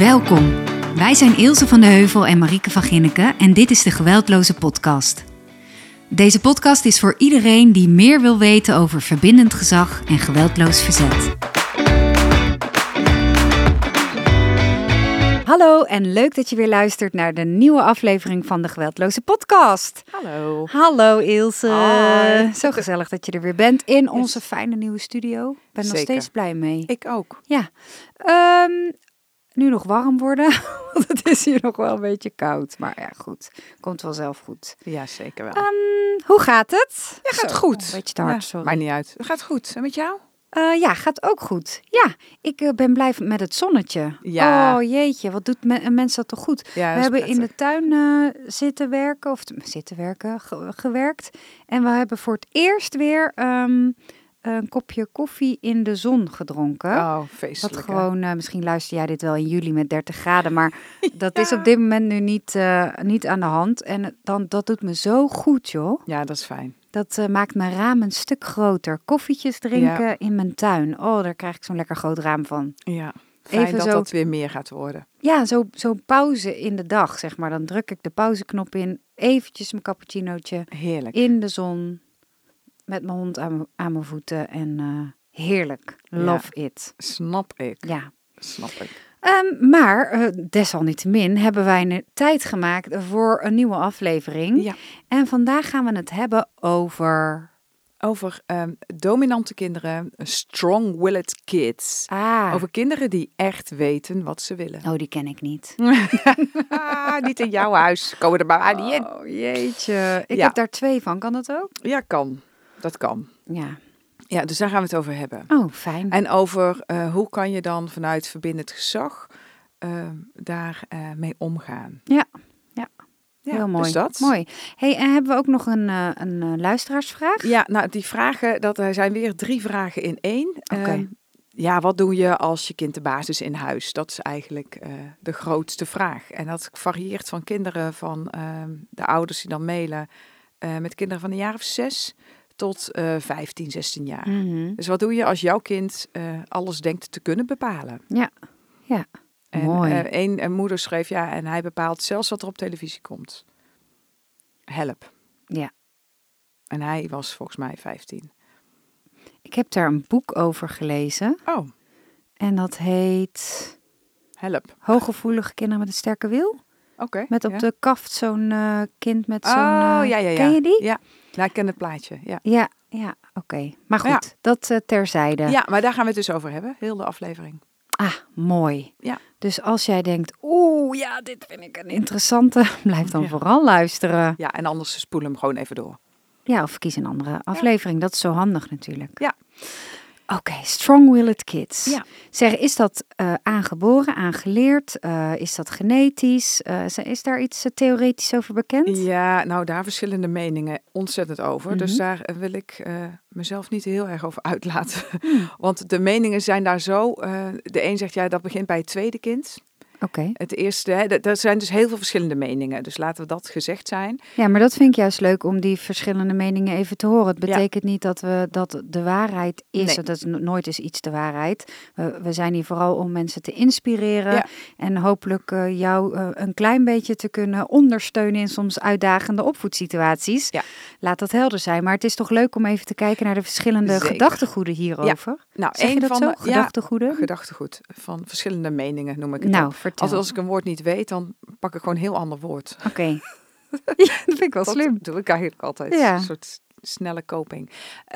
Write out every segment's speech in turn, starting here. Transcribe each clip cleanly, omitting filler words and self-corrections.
Welkom. Wij zijn Ilse van de Heuvel en Marieke van Ginneken en dit is de Geweldloze Podcast. Deze podcast is voor iedereen die meer wil weten over verbindend gezag en geweldloos verzet. Hallo en leuk dat je weer luistert naar de nieuwe aflevering van de Geweldloze Podcast. Hallo. Hallo Ilse. Hoi. Zo gezellig dat je er weer bent in onze fijne nieuwe studio. Ik ben er nog Zeker. steeds blij mee. Ik ook. Ja, nu nog warm worden, want het is hier nog wel een beetje koud. Maar ja, goed, komt wel zelf goed. Ja, zeker wel. Hoe gaat het? Ja, gaat Zo, goed. Een beetje te hard, Ja, sorry. maakt niet uit. Het gaat goed. En met jou? Ja, gaat ook goed. Ja, ik ben blij met het zonnetje. Ja. Oh jeetje, wat doet een mens dat toch goed? Ja, We hebben in de tuin gewerkt. En we hebben voor het eerst weer een kopje koffie in de zon gedronken. Oh, feestelijk. Wat hè? gewoon, misschien luister jij dit wel in juli met 30 graden, maar dat is Ja. op dit moment nu niet aan de hand. En dat doet me zo goed, joh. Ja, dat is fijn. Dat maakt mijn raam een stuk groter. Koffietjes drinken in mijn tuin. Oh, daar krijg ik zo'n lekker groot raam van. Ja, fijn Even dat zo- dat weer meer gaat worden. Ja, zo'n pauze in de dag, zeg maar. Dan druk ik de pauzeknop in, eventjes mijn cappuccinootje Heerlijk. in de zon, met mijn hond aan mijn voeten en heerlijk. Love it. Snap ik. Ja. Snap ik. Maar desalniettemin hebben wij een tijd gemaakt voor een nieuwe aflevering. Ja. En vandaag gaan we het hebben over... Over dominante kinderen, strong-willed kids. Over kinderen die echt weten wat ze willen. Oh, die ken ik niet. Niet in jouw huis. Komen er maar niet in. Oh, jeetje. Ik Ja. heb daar 2 van. Kan dat ook? Ja, kan. Dat kan. Ja. Ja, dus daar gaan we het over hebben. Oh, fijn. En over hoe kan je dan vanuit verbindend gezag daar mee omgaan. Ja, Ja, heel mooi. Dus dat. Mooi. Hey, en hebben we ook nog een luisteraarsvraag? Ja, nou die vragen, er zijn weer 3 vragen in 1. Oké. Ja, wat doe je als je kind de basis in huis? Dat is eigenlijk de grootste vraag. En dat varieert van kinderen van de ouders die dan mailen met kinderen van een jaar of 6 tot 15, 16 jaar. Mhm. Dus wat doe je als jouw kind alles denkt te kunnen bepalen? Ja. En Mooi. een moeder schreef, ja, en hij bepaalt zelfs wat er op televisie komt. Help. Ja. En hij was volgens mij 15. Ik heb daar een boek over gelezen. Oh, En dat heet help. Hooggevoelige kinderen met een sterke wil. Oké. Met op ja. de kaft zo'n kind met zo'n... Oh, ja. Ken je die? Ja, nou, ik ken het plaatje, ja. Ja, oké. Maar goed, Ja. dat terzijde. Ja, maar daar gaan we het dus over hebben, heel de aflevering. Ah, mooi. Ja. Dus als jij denkt, ja, dit vind ik een interessante, blijf dan Ja. vooral luisteren. Ja, en anders spoel hem gewoon even door. Ja, of kies een andere aflevering. Dat is zo handig natuurlijk. Ja. Oké, strong-willed kids. Ja. Zeg, is dat aangeboren, aangeleerd? Is dat genetisch? Is daar iets theoretisch over bekend? Ja, nou daar verschillende meningen ontzettend over. Dus daar wil ik mezelf niet heel erg over uitlaten. Want de meningen zijn daar zo. De een zegt, ja, dat begint bij het tweede kind. Oké. Het eerste, hè, er zijn dus heel veel verschillende meningen. Dus laten we dat gezegd zijn. Ja, maar dat vind ik juist leuk om die verschillende meningen even te horen. Het Ja. betekent niet dat de waarheid is. Nee. Dat is nooit is iets de waarheid. We zijn hier vooral om mensen te inspireren. Ja. En hopelijk jou een klein beetje te kunnen ondersteunen in soms uitdagende opvoedsituaties. Ja. Laat dat helder zijn. Maar het is toch leuk om even te kijken naar de verschillende Zeker. gedachtegoeden hierover. Nou, Zeg je een dat van zo? de Gedachtegoeden? gedachtegoed van verschillende meningen noem ik het. Nou, ook. vertel. Als ik een woord niet weet, dan pak ik gewoon een heel ander woord. Oké. Ja, dat vind ik wel Dat slim. doe ik eigenlijk altijd. Ja. Een soort snelle coping.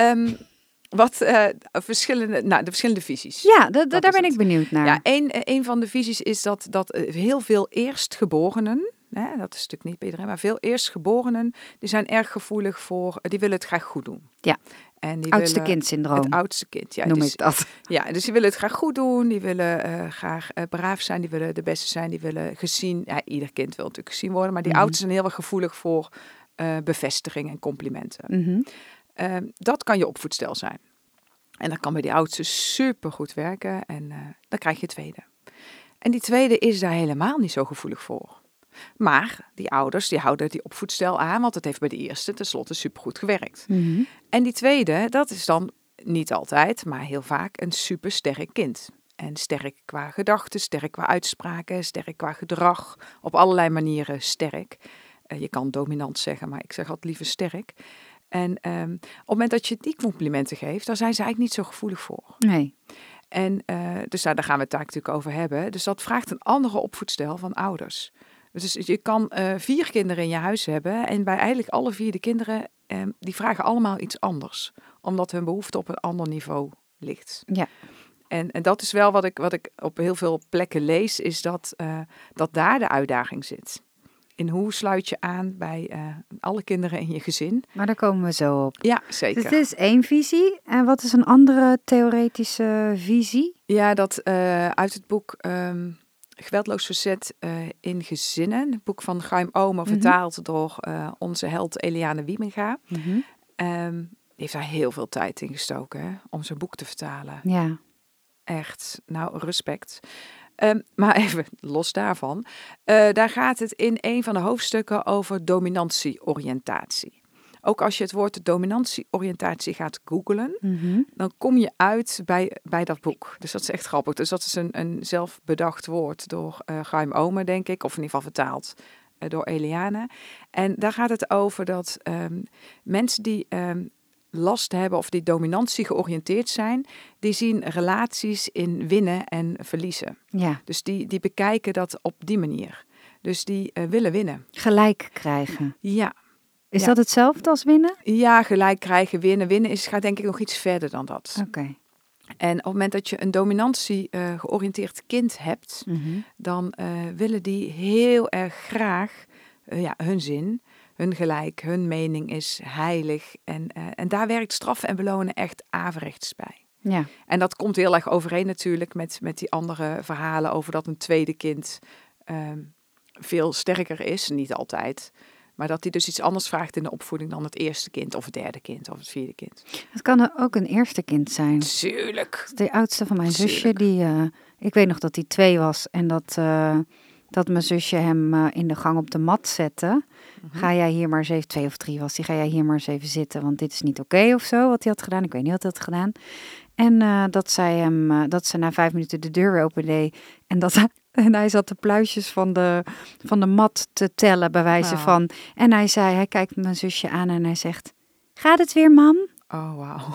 De verschillende visies. Ja, Dat daar is ben het. ik benieuwd naar. Ja, een van de visies is dat heel veel eerstgeborenen, hè, dat is natuurlijk niet bij iedereen, maar veel eerstgeborenen, die zijn erg gevoelig voor, die willen het graag goed doen. Ja. En die Oudste willen, kindsyndroom het oudste kind, ja. noem dus, ik dat. ja, dus die willen het graag goed doen, die willen graag braaf zijn, die willen de beste zijn, die willen gezien, ja, ieder kind wil natuurlijk gezien worden, maar die oudsten zijn heel erg gevoelig voor bevestiging en complimenten. Mhm. Dat kan je opvoedstijl zijn. En dat kan bij die oudste super goed werken en dan krijg je tweede. En die tweede is daar helemaal niet zo gevoelig voor. Maar die ouders die houden die opvoedstijl aan, want het heeft bij de eerste tenslotte supergoed gewerkt. En die tweede, dat is dan niet altijd, maar heel vaak een supersterk kind. En sterk qua gedachten, sterk qua uitspraken, sterk qua gedrag. Op allerlei manieren sterk. Je kan dominant zeggen, maar ik zeg altijd liever sterk. En op het moment dat je die complimenten geeft, dan zijn ze eigenlijk niet zo gevoelig voor. Nee. En dus daar gaan we het daar natuurlijk over hebben. Dus dat vraagt een andere opvoedstijl van ouders. Dus je kan 4 kinderen in je huis hebben en bij eigenlijk alle 4 de kinderen, die vragen allemaal iets anders. Omdat hun behoefte op een ander niveau ligt. Ja. En dat is wel wat ik op heel veel plekken lees, is dat daar de uitdaging zit. In hoe sluit je aan bij alle kinderen in je gezin. Maar daar komen we zo op. Ja, zeker. Dus dit is 1 visie. En wat is een andere theoretische visie? Ja, dat uit het boek Geweldloos verzet in gezinnen. Het boek van Chaim Omer, vertaald door onze held Eliane Wiemenga. Die heeft daar heel veel tijd in gestoken, hè, om zijn boek te vertalen. Ja. Echt, nou, respect. Maar even los daarvan. Daar gaat het in een van de hoofdstukken over dominantieoriëntatie. Ook als je het woord dominantieoriëntatie gaat googlen, dan kom je uit bij dat boek. Dus dat is echt grappig. Dus dat is een zelfbedacht woord door Chaim Omer, denk ik. Of in ieder geval vertaald door Eliane. En daar gaat het over dat mensen die last hebben of die dominantie georiënteerd zijn, die zien relaties in winnen en verliezen. Ja. Dus die bekijken dat op die manier. Dus die willen winnen. Gelijk krijgen. Ja. Is dat hetzelfde als winnen? Ja, gelijk krijgen, winnen. Winnen gaat denk ik nog iets verder dan dat. Oké. En op het moment dat je een dominantie georiënteerd kind hebt, dan willen die heel erg graag hun zin, hun gelijk, hun mening is heilig. En daar werkt straffen en belonen echt averechts bij. Ja. En dat komt heel erg overeen natuurlijk met die andere verhalen over dat een tweede kind veel sterker is. Niet altijd. Maar dat hij dus iets anders vraagt in de opvoeding dan het eerste kind of het derde kind of het vierde kind. Het kan ook een eerste kind zijn. Tuurlijk. De oudste van mijn zusje, ik weet nog dat hij 2 was en dat mijn zusje hem in de gang op de mat zette. Ga jij hier maar eens even, 2 of 3 was hij, ga jij hier maar eens even zitten, want dit is niet oké of zo, wat hij had gedaan. Ik weet niet wat hij had gedaan. En dat ze na 5 minuten de deur weer opendeed en hij zat de pluisjes van de mat te tellen, bij wijze van. En hij kijkt mijn zusje aan en hij zegt, gaat het weer, mam? Oh, wauw.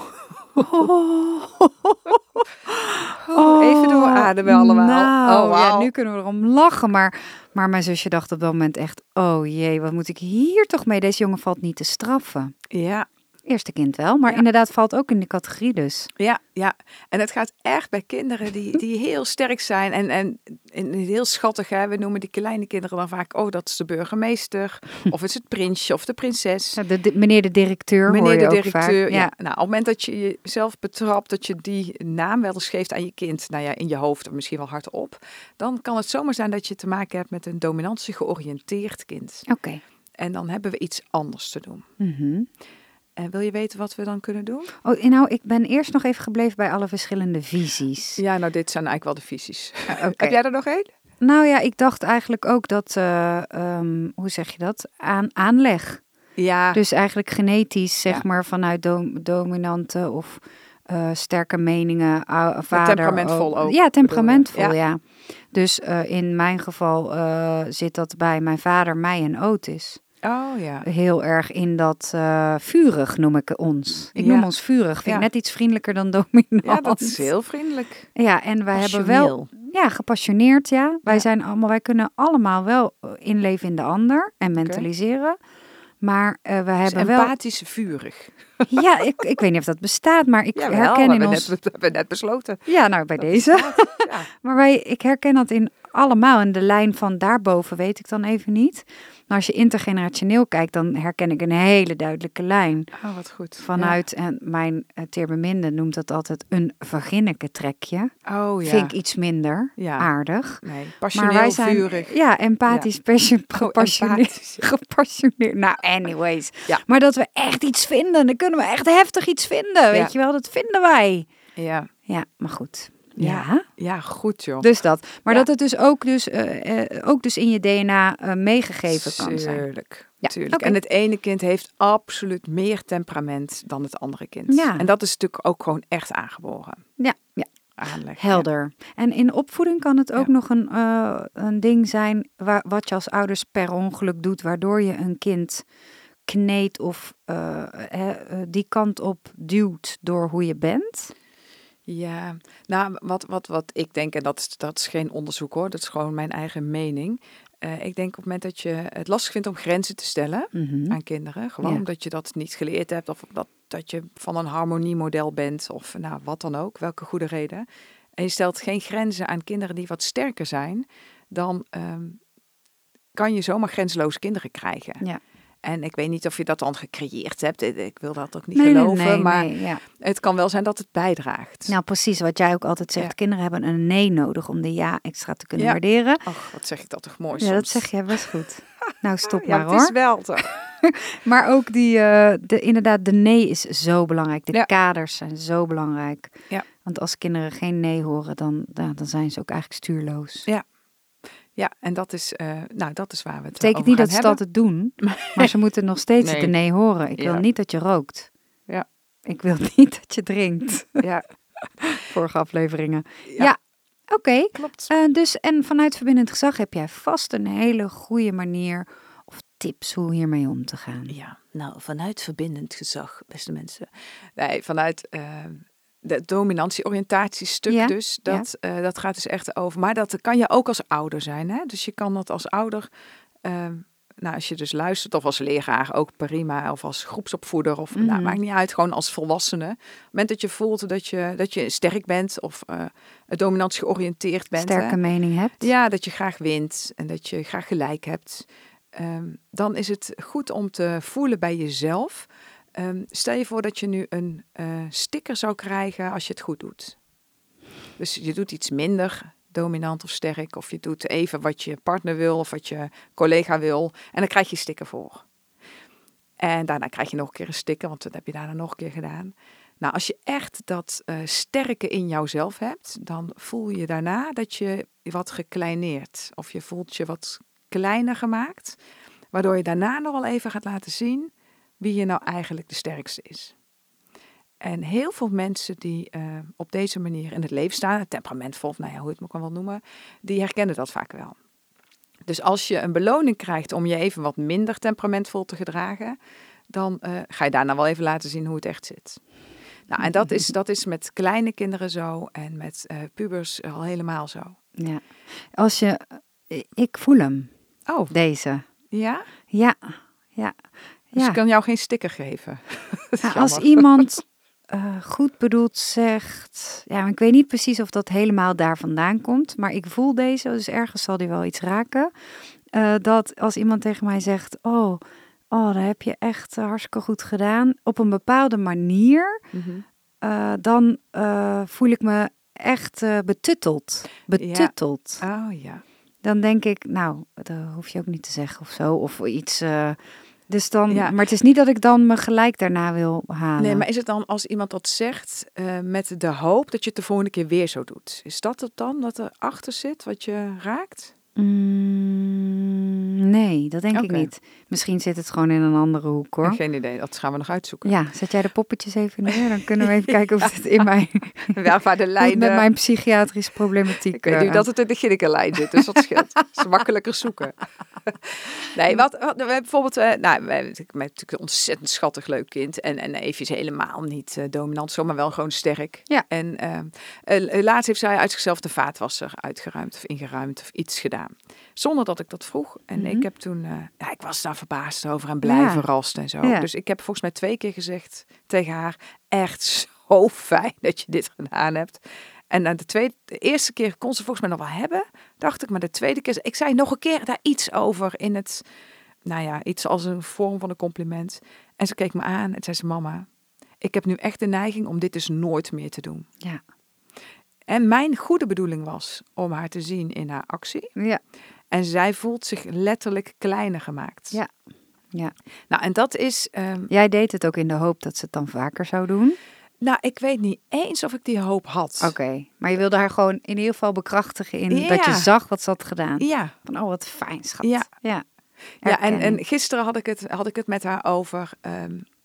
Oh, even doorademen allemaal. Nou, wow. ja, nu kunnen we erom lachen. Maar mijn zusje dacht op dat moment echt, oh jee, wat moet ik hier toch mee? Deze jongen valt niet te straffen. Ja. Eerste kind wel, maar inderdaad valt ook in de categorie dus. Ja. En het gaat echt bij kinderen die heel sterk zijn en heel schattig. Hè? We noemen die kleine kinderen dan vaak, oh, dat is de burgemeester. Of het is het prinsje of de prinses. Ja, meneer de directeur Meneer de hoor je directeur, ook vaak. Ja. Nou, op het moment dat je jezelf betrapt, dat je die naam wel eens geeft aan je kind, nou ja, in je hoofd of misschien wel hardop, dan kan het zomaar zijn dat je te maken hebt met een dominantie georiënteerd kind. Oké. En dan hebben we iets anders te doen. En wil je weten wat we dan kunnen doen? Oh, nou, ik ben eerst nog even gebleven bij alle verschillende visies. Ja, nou, dit zijn eigenlijk wel de visies. Okay. Heb jij er nog één? Nou ja, ik dacht eigenlijk ook dat, hoe zeg je dat? Aanleg. Ja. Dus eigenlijk genetisch, zeg maar, vanuit dominante of sterke meningen, vader. Temperamentvol ook. Ja, temperamentvol, ja. Dus in mijn geval zit dat bij mijn vader, mij en Otis. Oh ja. Heel erg in dat vurig noem ik ons. Ik noem ons vurig. Vind ik net iets vriendelijker dan dominant. Ja, dat is heel vriendelijk. Ja, en wij hebben wel... Ja, gepassioneerd, ja. Wij kunnen allemaal wel inleven in de ander en mentaliseren. Maar we hebben wel... Empathisch vurig. Ja, ik weet niet of dat bestaat, maar ik herken in ons... We hebben net besloten. Ja, nou, bij deze. Ja. Maar ik herken dat in allemaal. En de lijn van daarboven weet ik dan even niet. Maar als je intergenerationeel kijkt, dan herken ik een hele duidelijke lijn. Oh, wat goed. Vanuit, en mijn teerbeminde noemt dat altijd een vaginneke trekje. Oh ja. Vind ik iets minder aardig. Nee, passioneel, maar wij zijn, vurig. Ja, empathisch, gepassioneerd. Nou, anyways. Ja. Maar dat we echt iets vinden, dan kunnen we echt heftig iets vinden. Weet je wel, dat vinden wij. Ja. Ja, maar goed. Ja, goed joh. Dus dat. Maar dat het dus ook dus in je DNA meegegeven kan zijn. Tuurlijk. Ja. Tuurlijk. Okay. En het ene kind heeft absoluut meer temperament dan het andere kind. Ja. En dat is natuurlijk ook gewoon echt aangeboren. Ja. aanleggen. Helder. Ja. En in opvoeding kan het ook nog een ding zijn wat je als ouders per ongeluk doet, waardoor je een kind kneedt of die kant op duwt door hoe je bent. Ja, nou, wat ik denk, en dat is geen onderzoek hoor, dat is gewoon mijn eigen mening. Ik denk op het moment dat je het lastig vindt om grenzen te stellen aan kinderen, gewoon omdat je dat niet geleerd hebt of dat je van een harmoniemodel bent of nou, wat dan ook, welke goede reden. En je stelt geen grenzen aan kinderen die wat sterker zijn, dan kan je zomaar grenzeloze kinderen krijgen. Ja. En ik weet niet of je dat dan gecreëerd hebt. Ik wil dat ook niet geloven. Maar het kan wel zijn dat het bijdraagt. Nou, precies. Wat jij ook altijd zegt. Ja. Kinderen hebben een nee nodig om de ja extra te kunnen waarderen. Ach, wat zeg ik dat toch mooi soms. Ja, dat zeg jij best goed. Nou, stop maar hoor. Het is wel toch. Maar ook inderdaad, de nee is zo belangrijk. De kaders zijn zo belangrijk. Ja. Want als kinderen geen nee horen, dan zijn ze ook eigenlijk stuurloos. Ja. Ja, en dat is waar we het over gaan hebben. Betekent niet dat ze dat het doen, maar ze moeten nog steeds de nee horen. Ik wil niet dat je rookt. Ja. Ik wil niet dat je drinkt. Ja. Vorige afleveringen. Ja. Oké. Klopt. Dus en vanuit verbindend gezag heb jij vast een hele goede manier of tips hoe hiermee om te gaan. Ja, nou, vanuit verbindend gezag, beste mensen. Nee, vanuit de dominantie-oriëntatiestuk dus, dat gaat dus echt over. Maar dat kan je ook als ouder zijn. Hè? Dus je kan dat als ouder, als je dus luistert, of als leraar ook prima, of als groepsopvoeder, of maakt niet uit, gewoon als volwassene. Op het moment dat je voelt dat je sterk bent, of dominantie georiënteerd bent. Sterke mening hebt. Ja, dat je graag wint en dat je graag gelijk hebt. Dan is het goed om te voelen bij jezelf. Stel je voor dat je nu een sticker zou krijgen als je het goed doet. Dus je doet iets minder dominant of sterk. Of je doet even wat je partner wil of wat je collega wil. En dan krijg je een sticker voor. En daarna krijg je nog een keer een sticker, want dat heb je daarna nog een keer gedaan. Nou, als je echt dat sterke in jouzelf hebt, dan voel je daarna dat je wat gekleineerd. Of je voelt je wat kleiner gemaakt. Waardoor je daarna nog wel even gaat laten zien wie je nou eigenlijk de sterkste is. En heel veel mensen die op deze manier in het leven staan, temperamentvol, hoe je het me kan wel noemen, die herkennen dat vaak wel. Dus als je een beloning krijgt om je even wat minder temperamentvol te gedragen, dan ga je daarna wel even laten zien hoe het echt zit. Nou, en dat is met kleine kinderen zo en met pubers al helemaal zo. Ja, ik voel hem. Oh. Deze. Ja? Ja. Dus ik kan jou geen sticker geven. Als iemand goed bedoeld zegt, ja, ik weet niet precies of dat helemaal daar vandaan komt, maar ik voel deze, dus ergens zal die wel iets raken. Dat als iemand tegen mij zegt, oh, dat heb je echt hartstikke goed gedaan, op een bepaalde manier, dan voel ik me echt betutteld. Ja. Oh ja. Dan denk ik, nou, dat hoef je ook niet te zeggen of zo, of iets. Dus dan, maar het is niet dat ik dan me gelijk daarna wil halen. Nee, maar is het dan als iemand dat zegt met de hoop dat je het de volgende keer weer zo doet? Is dat het dan dat er achter zit wat je raakt? Nee, dat denk ik niet. Misschien zit het gewoon in een andere hoek, hoor. Geen idee, dat gaan we nog uitzoeken. Ja, zet jij de poppetjes even neer, dan kunnen we even kijken of het in mij... Waar de lijnen... met mijn psychiatrische problematiek... Ik weet nu dat het in de Ginnekenlijn zit, dus dat scheelt. Het is makkelijker zoeken. Nee, we hebben bijvoorbeeld... we hebben natuurlijk een ontzettend schattig leuk kind. En Evie is helemaal niet dominant, maar wel gewoon sterk. Ja. En laatst heeft zij uit zichzelf de vaatwasser uitgeruimd of ingeruimd of iets gedaan. Zonder dat ik dat vroeg. En ik heb toen... ik was daar verbaasd over en blij verrast en zo. Ja. Dus ik heb volgens mij 2 keer gezegd tegen haar... Echt zo fijn dat je dit gedaan hebt. En de eerste keer kon ze volgens mij nog wel hebben. Dacht ik, maar de tweede keer... Ik zei nog een keer daar iets over in het... iets als een vorm van een compliment. En ze keek me aan en zei ze... Mama, ik heb nu echt de neiging om dit dus nooit meer te doen. Ja. En mijn goede bedoeling was om haar te zien in haar actie. Ja. En zij voelt zich letterlijk kleiner gemaakt. Ja. Ja. Nou, en dat is... Jij deed het ook in de hoop dat ze het dan vaker zou doen? Nou, ik weet niet eens of ik die hoop had. Oké, maar je wilde haar gewoon in ieder geval bekrachtigen in dat je zag wat ze had gedaan. Ja. Van, oh, wat fijn, schat. Ja, en gisteren had ik het met haar over...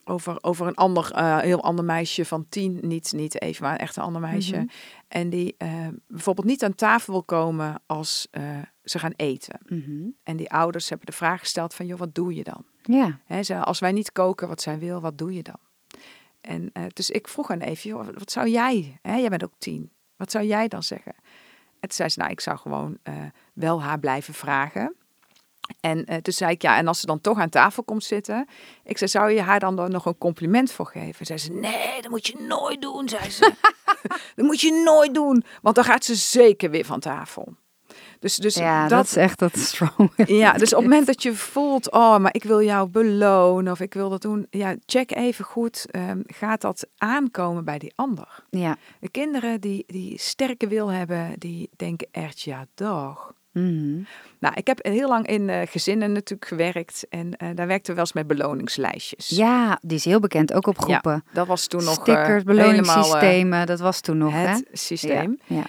over een heel ander meisje van 10. Niet Eva, maar echt een ander meisje. Mhm. En die bijvoorbeeld niet aan tafel wil komen als ze gaan eten. Mhm. En die ouders hebben de vraag gesteld van, joh, wat doe je dan? Ja. Als wij niet koken wat zij wil, wat doe je dan? En dus ik vroeg aan Eve, joh, wat zou jij, jij bent ook 10, wat zou jij dan zeggen? En toen zei ze, ik zou gewoon wel haar blijven vragen. En toen zei ik, en als ze dan toch aan tafel komt zitten, ik zei, zou je haar dan nog een compliment voor geven? Zei ze, nee, dat moet je nooit doen, zei ze. Dat moet je nooit doen, want dan gaat ze zeker weer van tafel. Dus Ja, dat is echt dat strong. Ja, dus op het moment dat je voelt, maar ik wil jou belonen of ik wil dat doen. Ja, check even goed, gaat dat aankomen bij die ander? Ja. De kinderen die sterke wil hebben, die denken echt, ja, dag. Mhm. Nou, ik heb heel lang in gezinnen natuurlijk gewerkt en daar werkten we wel eens met beloningslijstjes. Ja, die is heel bekend, ook op groepen. Ja, dat was toen nog stickers, beloningssystemen, dat was toen nog, het systeem. Ja.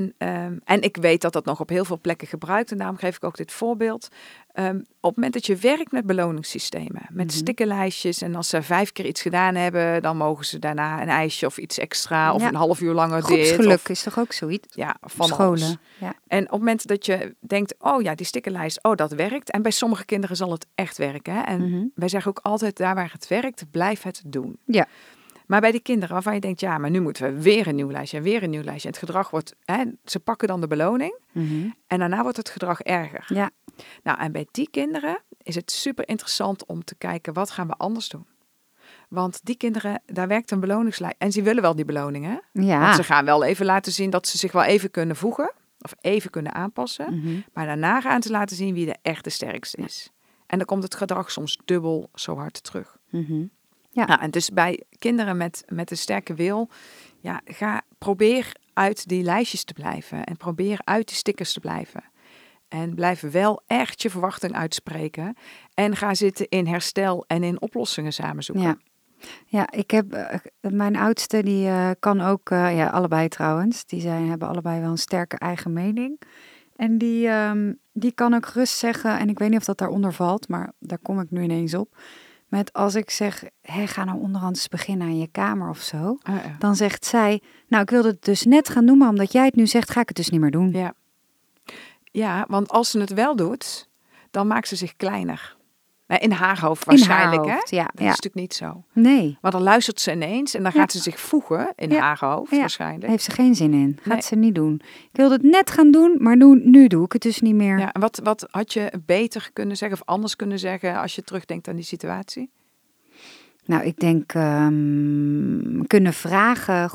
En ik weet dat dat nog op heel veel plekken gebruikt. En daarom geef ik ook dit voorbeeld. Op het moment dat je werkt met beloningssystemen, met stickerlijstjes. En als ze 5 keer iets gedaan hebben, dan mogen ze daarna een ijsje of iets extra. Of een half uur langer dit. Groepsgeluk is toch ook zoiets? Ja, van scholen. alles. Ja. En op het moment dat je denkt, die stickerlijst, dat werkt. En bij sommige kinderen zal het echt werken. Hè? En wij zeggen ook altijd, daar waar het werkt, blijf het doen. Ja. Maar bij die kinderen waarvan je denkt, maar nu moeten we weer een nieuw lijstje en weer een nieuw lijstje. En het gedrag wordt, ze pakken dan de beloning en daarna wordt het gedrag erger. Ja. Nou, en bij die kinderen is het super interessant om te kijken, wat gaan we anders doen? Want die kinderen, daar werkt een beloningslijst. En ze willen wel die beloningen. Ja. Want ze gaan wel even laten zien dat ze zich wel even kunnen voegen. Of even kunnen aanpassen. Maar daarna gaan ze laten zien wie de echte sterkste is. En dan komt het gedrag soms dubbel zo hard terug. Ja. Nou, en dus bij kinderen met een sterke wil, probeer uit die lijstjes te blijven. En probeer uit die stickers te blijven. En blijf wel echt je verwachting uitspreken. En ga zitten in herstel en in oplossingen samen zoeken. Ja, ik heb mijn oudste, die kan ook, allebei trouwens. Hebben allebei wel een sterke eigen mening. En die kan ook gerust zeggen, en ik weet niet of dat daaronder valt, maar daar kom ik nu ineens op. Met als ik zeg, ga nou onderhand eens beginnen aan je kamer of zo. Dan zegt zij, nou ik wilde het dus net gaan doen, maar omdat jij het nu zegt, ga ik het dus niet meer doen. Ja, want als ze het wel doet, dan maakt ze zich kleiner. In haar hoofd waarschijnlijk, in haar hoofd, hè? Ja, dat is natuurlijk niet zo. Nee. Maar dan luistert ze ineens en dan gaat ze zich voegen in haar hoofd waarschijnlijk. Daar heeft ze geen zin in. Gaat ze niet doen. Ik wilde het net gaan doen, maar nu doe ik het dus niet meer. Ja, en wat had je beter kunnen zeggen of anders kunnen zeggen als je terugdenkt aan die situatie? Nou, ik denk kunnen vragen,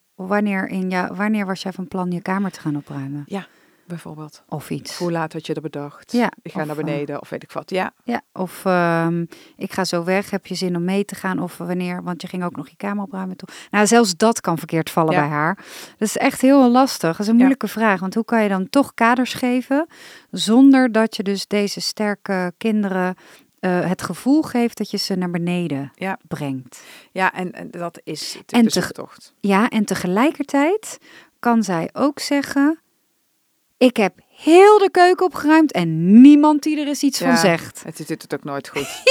wanneer was jij van plan je kamer te gaan opruimen? Ja, bijvoorbeeld. Of iets. Hoe laat had je dat bedacht? Ja, ik ga naar beneden of weet ik wat. Ja, of ik ga zo weg. Heb je zin om mee te gaan? Of wanneer? Want je ging ook nog je kamer opruimen. Nou, zelfs dat kan verkeerd vallen bij haar. Dat is echt heel lastig. Dat is een moeilijke vraag. Want hoe kan je dan toch kaders geven zonder dat je dus deze sterke kinderen het gevoel geeft dat je ze naar beneden brengt. Ja, en dat is de zoektocht. Ja, en tegelijkertijd kan zij ook zeggen, ik heb heel de keuken opgeruimd en niemand die er eens iets van zegt. Het doet het ook nooit goed.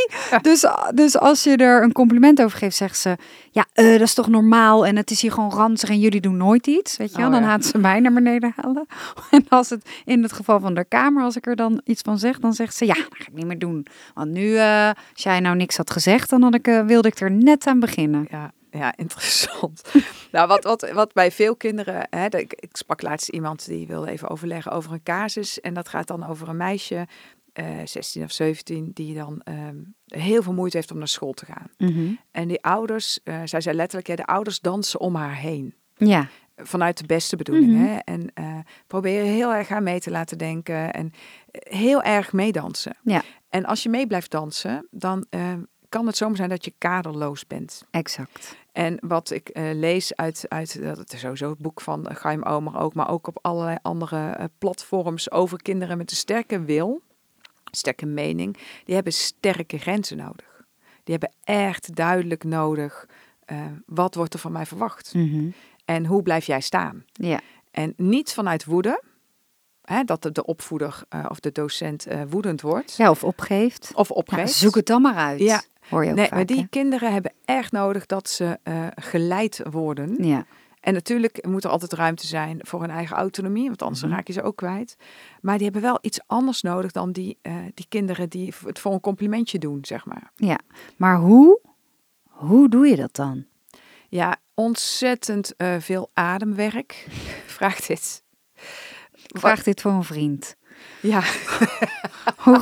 Dus als je er een compliment over geeft, zegt ze, dat is toch normaal en het is hier gewoon ranzig en jullie doen nooit iets. Weet je wel? Dan gaat ze mij naar beneden halen. En als het in het geval van de kamer, als ik er dan iets van zeg, dan zegt ze, dat ga ik niet meer doen. Want nu, als jij nou niks had gezegd, dan wilde ik er net aan beginnen. Ja, interessant. Nou, wat bij veel kinderen, ik sprak laatst iemand die wilde even overleggen over een casus. En dat gaat dan over een meisje, 16 of 17, die dan heel veel moeite heeft om naar school te gaan. En die ouders, zij zei letterlijk, de ouders dansen om haar heen. Ja. Vanuit de beste bedoelingen. En proberen heel erg aan mee te laten denken en heel erg meedansen. Ja. En als je mee blijft dansen, dan kan het zomaar zijn dat je kaderloos bent. Exact. En wat ik lees uit dat is sowieso het boek van Chaim Omer ook, maar ook op allerlei andere platforms over kinderen met een sterke wil, sterke mening, die hebben sterke grenzen nodig. Die hebben echt duidelijk nodig, wat wordt er van mij verwacht? En hoe blijf jij staan? Ja. En niet vanuit woede, dat de opvoeder of de docent woedend wordt. Ja, of opgeeft. Of opgeeft. Zoek het dan maar uit. Ja, hoor je ook Nee, vaak. maar die hè? kinderen hebben echt nodig dat ze geleid worden. Ja, En natuurlijk moet er altijd ruimte zijn voor hun eigen autonomie, want anders raak je ze ook kwijt. Maar die hebben wel iets anders nodig dan die kinderen die het voor een complimentje doen, zeg maar. ja. Maar hoe doe je dat dan? Ja, ontzettend veel ademwerk vraagt dit. Vraag dit voor een vriend. Ja, Hoe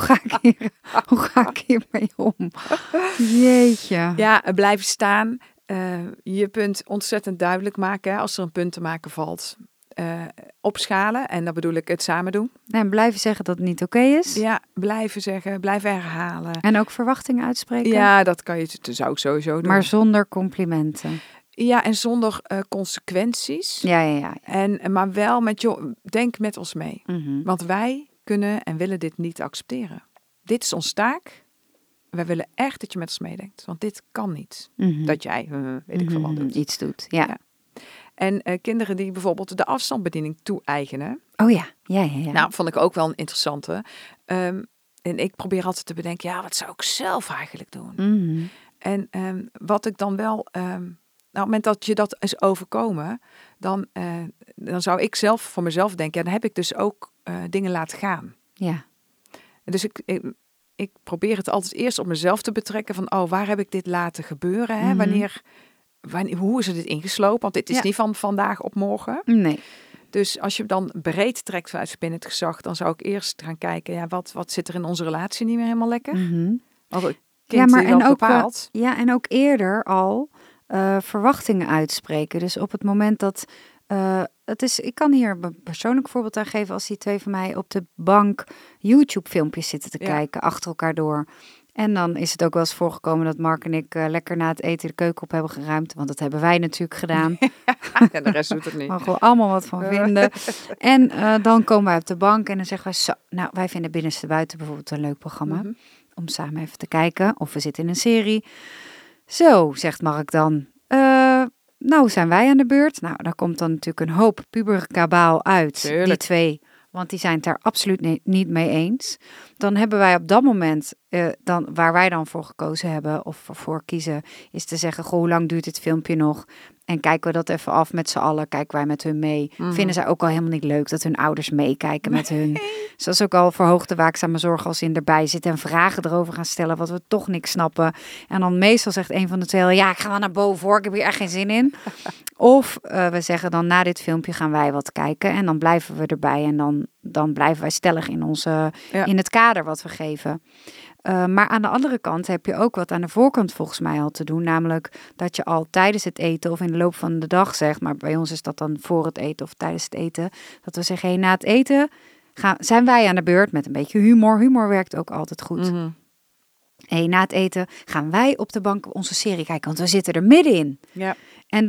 ga ik hiermee om? Jeetje. ja, blijven staan. Je punt ontzettend duidelijk maken hè, als er een punt te maken valt. Opschalen, en dan bedoel ik het samen doen. En blijven zeggen dat het niet oké is. Ja, blijven zeggen, blijven herhalen. En ook verwachtingen uitspreken. Ja, dat zou ik sowieso doen. Maar zonder complimenten. Ja, en zonder consequenties. Ja. Maar wel denk met ons mee. Mhm. Want wij kunnen en willen dit niet accepteren. Dit is ons taak. Wij willen echt dat je met ons meedenkt. Want dit kan niet. Mhm. Dat jij, weet ik veel wat doet. Iets doet. Ja. Ja. En kinderen die bijvoorbeeld de afstandsbediening toe-eigenen. Oh ja. Nou, vond ik ook wel een interessante. En ik probeer altijd te bedenken, ja, wat zou ik zelf eigenlijk doen? Mhm. En wat ik dan wel... op het moment dat je dat is overkomen, dan zou ik zelf voor mezelf denken, ja, dan heb ik dus ook dingen laten gaan. Ja. Dus ik probeer het altijd eerst op mezelf te betrekken van, waar heb ik dit laten gebeuren? Hè? Mhm. Hoe is er dit ingeslopen? Want dit is Ja. niet van vandaag op morgen. Nee. Dus als je dan breed trekt vanuit Verbinnend Gezag, dan zou ik eerst gaan kijken, ja, wat zit er in onze relatie niet meer helemaal lekker? Mhm. Want het Ja, kind maar die dat en ook, bepaalt. en ook eerder al verwachtingen uitspreken. Dus op het moment dat ik kan hier een persoonlijk voorbeeld aan geven als die twee van mij op de bank YouTube-filmpjes zitten te Ja. kijken achter elkaar door. En dan is het ook wel eens voorgekomen dat Mark en ik lekker na het eten de keuken op hebben geruimd. Want dat hebben wij natuurlijk gedaan. En de rest doet het niet. Daar mogen we allemaal wat van vinden. En dan komen wij op de bank en dan zeggen wij zo. Nou, wij vinden Binnenste Buiten bijvoorbeeld een leuk programma. Mhm. Om samen even te kijken. Of we zitten in een serie. Zo, zegt Mark dan. Nou zijn wij aan de beurt. Nou, daar komt dan natuurlijk een hoop puberkabaal uit. Tuurlijk. Die twee. Want die zijn het daar absoluut niet mee eens. Dan hebben wij op dat moment, waar wij dan voor gekozen hebben of voor kiezen, is te zeggen, goh, hoe lang duurt dit filmpje nog? En kijken we dat even af met z'n allen, kijken wij met hun mee. Mhm. Vinden zij ook al helemaal niet leuk dat hun ouders meekijken met hun. Dus dat is ook al verhoogde waakzame zorg als ze erbij zitten en vragen erover gaan stellen wat we toch niks snappen. En dan meestal zegt een van de twee, ja, ik ga wel naar boven hoor, ik heb hier echt geen zin in. Of we zeggen dan, na dit filmpje gaan wij wat kijken en dan blijven we erbij en dan blijven wij stellig in het kader wat we geven. Maar aan de andere kant heb je ook wat aan de voorkant volgens mij al te doen. Namelijk dat je al tijdens het eten of in de loop van de dag zegt. Maar bij ons is dat dan voor het eten of tijdens het eten. Dat we zeggen, hey, na het eten zijn wij aan de beurt met een beetje humor. Humor werkt ook altijd goed. Mhm. Hey, na het eten gaan wij op de bank onze serie kijken. Want we zitten er middenin. Ja. En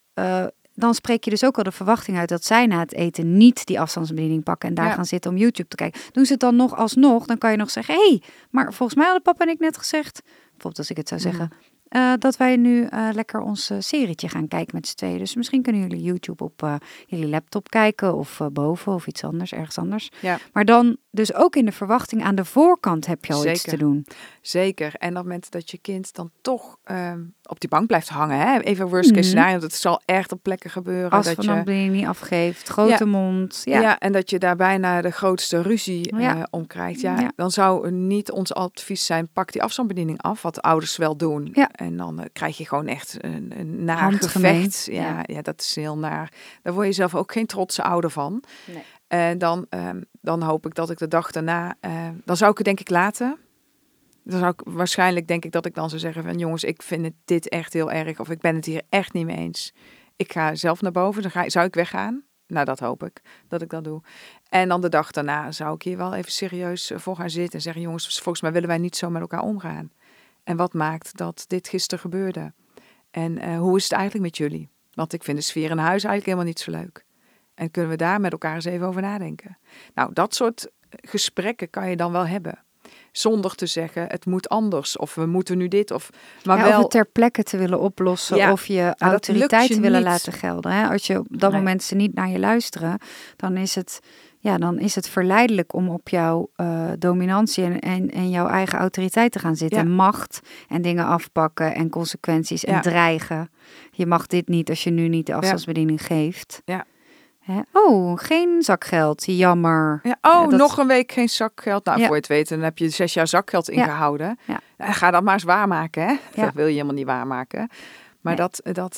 dan spreek je dus ook al de verwachting uit dat zij na het eten niet die afstandsbediening pakken en daar gaan zitten om YouTube te kijken. Doen ze het dan nog alsnog, dan kan je nog zeggen, hey, maar volgens mij hadden papa en ik net gezegd, bijvoorbeeld als ik het zou zeggen, dat wij nu lekker ons serietje gaan kijken met z'n tweeën. Dus misschien kunnen jullie YouTube op jullie laptop kijken of boven of iets anders, ergens anders. Ja. Maar dan dus ook in de verwachting aan de voorkant heb je al iets Zeker. te doen. Zeker. En op het moment dat je kind dan toch op die bank blijft hangen, hè? Even worst case scenario, dat zal echt op plekken gebeuren. Als dat van je een bediening niet afgeeft, grote mond. Ja, en dat je daar bijna de grootste ruzie om krijgt. Ja, dan zou niet ons advies zijn, pak die afstandsbediening af, wat de ouders wel doen. Ja. En dan krijg je gewoon echt een naar Handgemeen. gevecht. Ja, dat is heel naar. Daar word je zelf ook geen trotse ouder van. Nee. En dan hoop ik dat ik de dag daarna, dan zou ik het denk ik laten. Dan zou ik waarschijnlijk denk ik dat ik dan zou zeggen van jongens, ik vind dit echt heel erg. Of ik ben het hier echt niet mee eens. Ik ga zelf naar boven. Dan zou ik weggaan. Nou, dat hoop ik, dat ik dat doe. En dan de dag daarna zou ik hier wel even serieus voor gaan zitten. En zeggen, jongens, volgens mij willen wij niet zo met elkaar omgaan. En wat maakt dat dit gisteren gebeurde? En hoe is het eigenlijk met jullie? Want ik vind de sfeer in huis eigenlijk helemaal niet zo leuk. En kunnen we daar met elkaar eens even over nadenken? Nou, dat soort gesprekken kan je dan wel hebben. Zonder te zeggen, het moet anders. Of we moeten nu dit. Of het ter plekke te willen oplossen. Of je autoriteit te willen laten gelden. Hè? Als je op dat moment ze niet naar je luisteren. Dan is het ja, dan is het verleidelijk om op jouw dominantie en jouw eigen autoriteit te gaan zitten. Ja. Macht en dingen afpakken en consequenties en dreigen. Je mag dit niet als je nu niet de afstandsbediening geeft. Ja. Hè? Oh, geen zakgeld, jammer. Ja, dat... nog een week geen zakgeld. Nou, voor je het weet, dan heb je 6 jaar zakgeld ingehouden. Ja. Ga dat maar eens waarmaken, hè? Ja. Dat wil je helemaal niet waarmaken. Maar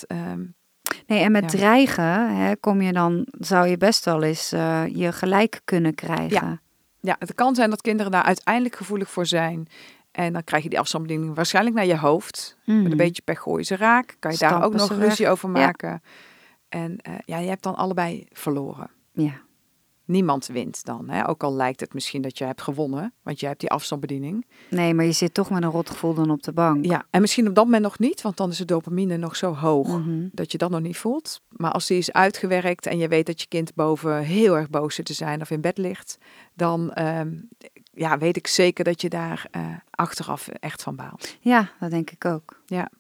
Nee, en met dreigen kom je dan, zou je best wel eens je gelijk kunnen krijgen. Ja, het kan zijn dat kinderen daar uiteindelijk gevoelig voor zijn. En dan krijg je die afstandsbediening waarschijnlijk naar je hoofd. Met een beetje pech gooien ze raak. Kan je daar ook nog ruzie over maken. Ja. En je hebt dan allebei verloren. Ja. Niemand wint dan. Hè? Ook al lijkt het misschien dat je hebt gewonnen. Want je hebt die afstandsbediening. Nee, maar je zit toch met een rotgevoel dan op de bank. Ja, en misschien op dat moment nog niet. Want dan is de dopamine nog zo hoog dat je dat nog niet voelt. Maar als die is uitgewerkt en je weet dat je kind boven heel erg boos zit te zijn of in bed ligt. Dan weet ik zeker dat je daar achteraf echt van baalt. Ja, dat denk ik ook. Ja.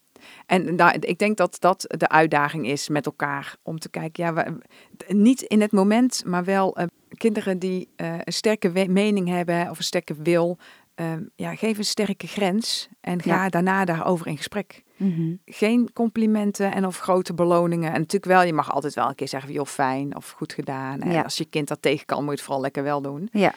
En ik denk dat dat de uitdaging is met elkaar. Om te kijken, niet in het moment, maar wel kinderen die een sterke mening hebben of een sterke wil. Geef een sterke grens en ga daarna daarover in gesprek. Geen complimenten en of grote beloningen. En natuurlijk wel, je mag altijd wel een keer zeggen, joh, fijn of goed gedaan. En als je kind dat tegen kan, moet je het vooral lekker wel doen. Ja.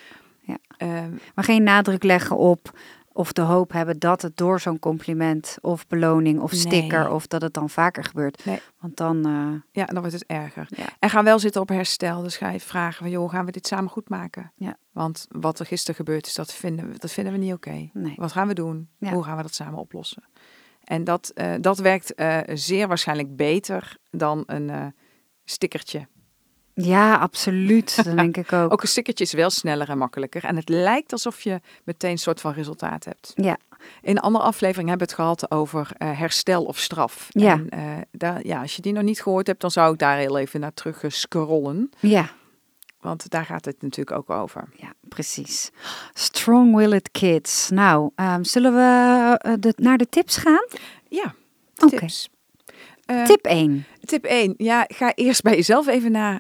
Maar geen nadruk leggen op of de hoop hebben dat het door zo'n compliment of beloning of sticker of dat het dan vaker gebeurt. Nee. Want dan... dan wordt het erger. Ja. En ga wel zitten op herstel. Dus ga je vragen van, joh, gaan we dit samen goed maken? Ja. Want wat er gisteren gebeurd is, dat vinden we niet oké. Nee. Wat gaan we doen? Ja. Hoe gaan we dat samen oplossen? En dat werkt zeer waarschijnlijk beter dan een stickertje. Ja, absoluut. Dat denk ik ook. Ook een stickertje is wel sneller en makkelijker. En het lijkt alsof je meteen een soort van resultaat hebt. Ja. In een andere aflevering hebben we het gehad over herstel of straf. Ja. En als je die nog niet gehoord hebt, dan zou ik daar heel even naar terug scrollen. Ja. Want daar gaat het natuurlijk ook over. Ja, precies. Strong-willed kids. Nou, zullen we naar de tips gaan? Ja, tips. Tip 1. Tip 1. Ja, ga eerst bij jezelf even na.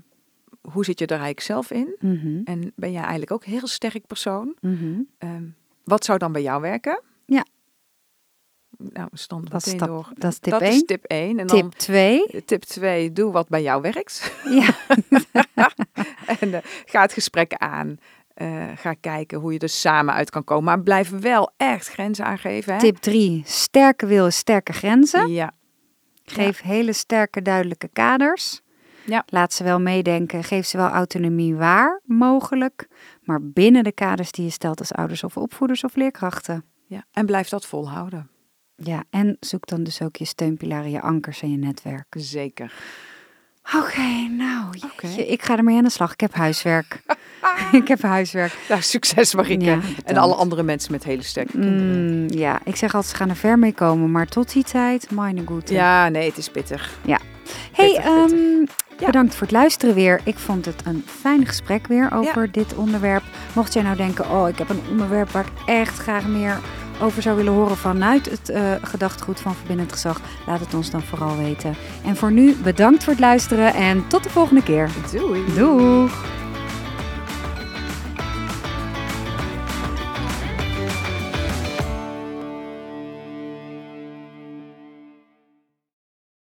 Hoe zit je er eigenlijk zelf in? En ben jij eigenlijk ook een heel sterk persoon? Wat zou dan bij jou werken? Ja. Nou, we stonden meteen door. Dat is tip 1. Dat is tip 1. En tip 2. Tip 2. Doe wat bij jou werkt. Ja. En ga het gesprek aan. Ga kijken hoe je er samen uit kan komen. Maar blijf wel echt grenzen aangeven. Hè? Tip 3. Sterke wil, sterke grenzen. Ja. Geef hele sterke, duidelijke kaders. Ja. Laat ze wel meedenken. Geef ze wel autonomie waar mogelijk. Maar binnen de kaders die je stelt als ouders of opvoeders of leerkrachten. Ja. En blijf dat volhouden. Ja, en zoek dan dus ook je steunpilaren, je ankers en je netwerk. Zeker. Oké, nou, ik ga ermee aan de slag. Ik heb huiswerk. Ik heb huiswerk. Nou, succes Marieke. Ja, en alle andere mensen met hele sterke kinderen. Ja, ik zeg altijd, ze gaan er ver mee komen. Maar tot die tijd, meine Güte. Ja, nee, het is pittig. Ja. Bedankt voor het luisteren weer. Ik vond het een fijn gesprek weer over dit onderwerp. Mocht jij nou denken, ik heb een onderwerp waar ik echt graag meer over zou willen horen vanuit het gedachtegoed van Verbindend Gezag, laat het ons dan vooral weten. En voor nu, bedankt voor het luisteren en tot de volgende keer. Doei. Doeg.